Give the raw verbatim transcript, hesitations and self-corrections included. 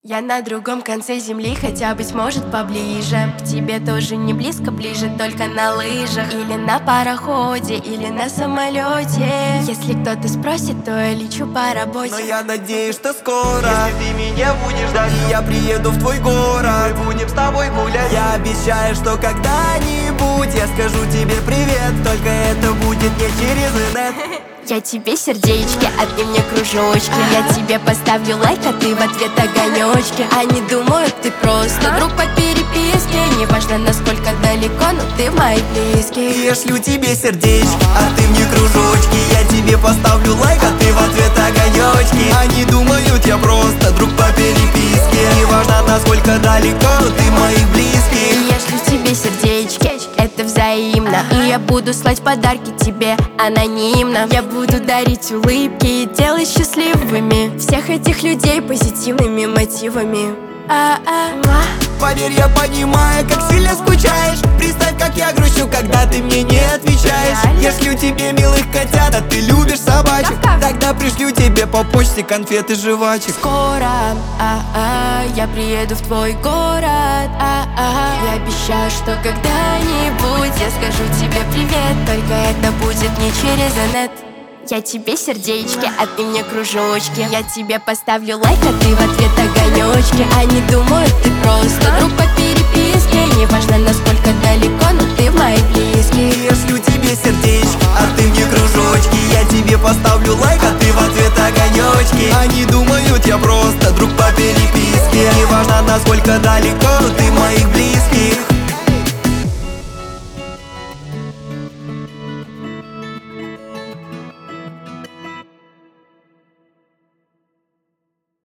Я на другом конце земли, хотя, быть может, поближе. К тебе тоже не близко, ближе только на лыжах. Или на пароходе, или на самолете. Если кто-то спросит, то я лечу по работе. Но я надеюсь, что скоро, если ты меня будешь ждать, и я приеду в твой город, мы будем с тобой гулять. Я обещаю, что когда-нибудь я скажу тебе привет, только это будет не через инет. Я тебе сердечки, а ты мне кружочки. Я тебе поставлю лайк, а ты в ответ огонечки. Они думают, ты просто друг по переписке. Неважно, насколько далеко, но ты в моих близких. Я шлю тебе сердечки, а ты мне кружочки. Я тебе поставлю лайк, а ты в ответ огонечки. Они думают, я просто друг по переписке. Неважно, насколько далеко, но ты в моих близких. Я шлю тебе сердечки, это взаимно. И я буду слать подарки тебе анонимно. Я буду дарить улыбки и делать счастливыми всех этих людей позитивными мотивами. А-а-а. Поверь, я понимаю, как сильно скучаешь. Представь, как я грущу, когда ты мне не отвечаешь. Я шлю тебе милых котят, а ты любишь собачек. Тогда пришлю тебе по почте конфеты жвачек. Скоро, а-а, я приеду в твой город, а-а. Я обещаю, что когда-нибудь я скажу тебе привет, только это будет не через инет. Я тебе сердечки, а ты мне кружочки. Я тебе поставлю лайк, а ты в ответ огонечки. Они думают, ты просто друг по переписке. Неважно, насколько далеко, но ты в моих близких. Я шлю тебе сердечки, а ты мне кружочки. Я тебе поставлю лайк, а ты в ответ огонечки. Они думают, я просто друг по переписке. Неважно, насколько далеко, но ты в моих близких.